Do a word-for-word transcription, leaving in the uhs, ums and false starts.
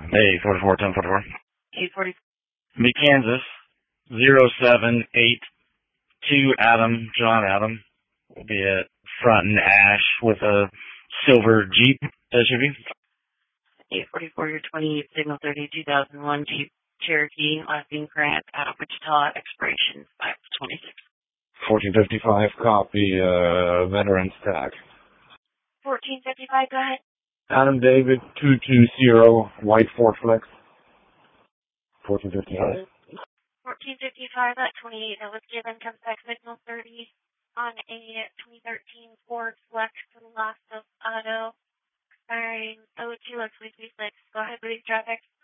Hey, forty-four, ten forty-four. eight forty. Me, Kansas, zero seven eight two Adam, John Adam. Will be at front and ash with a silver Jeep S U V. eight forty-four, your twenty-eight, signal thirty, two thousand one Jeep Cherokee, last being Grant, out of Wichita, expiration five twenty-six. fourteen fifty-five, copy, uh, veteran stack. fourteen fifty-five, go ahead. Adam David, two two zero, white Ford Flex. fourteen fifty-five. fourteen fifty-five, that twenty-eight that was given comes back signal thirty on a twenty thirteen Ford Flex for the last of auto, expiring oh two, let's six. Go ahead, please, traffic.